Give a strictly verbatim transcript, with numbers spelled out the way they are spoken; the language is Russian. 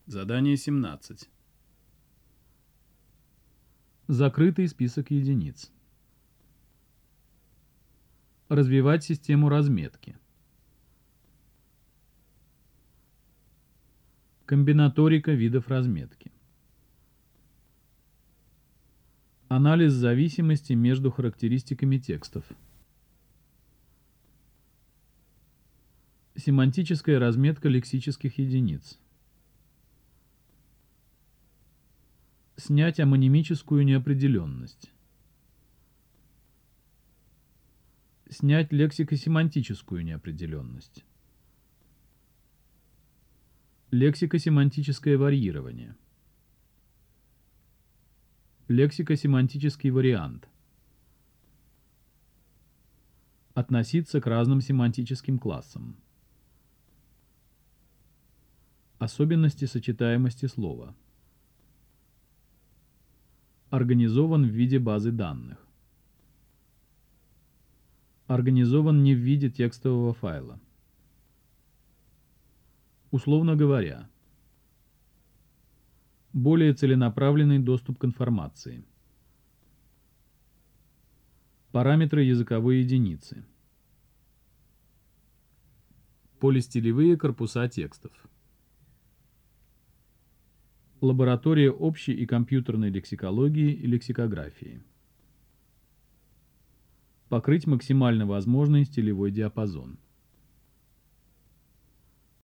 Задание семнадцать. Закрытый список единиц. Развивать систему разметки. Комбинаторика видов разметки. Анализ зависимости между характеристиками текстов. Семантическая разметка лексических единиц. Снять амонимическую неопределенность. Снять лексико-семантическую неопределенность. Лексико-семантическое варьирование. Лексико-семантический вариант. Относиться к разным семантическим классам. Особенности сочетаемости слова. Организован в виде базы данных. Организован не в виде текстового файла. Условно говоря, более целенаправленный доступ к информации. Параметры языковой единицы. Полистилевые корпуса текстов. Лаборатория общей и компьютерной лексикологии и лексикографии. Покрыть максимально возможный стилевой диапазон.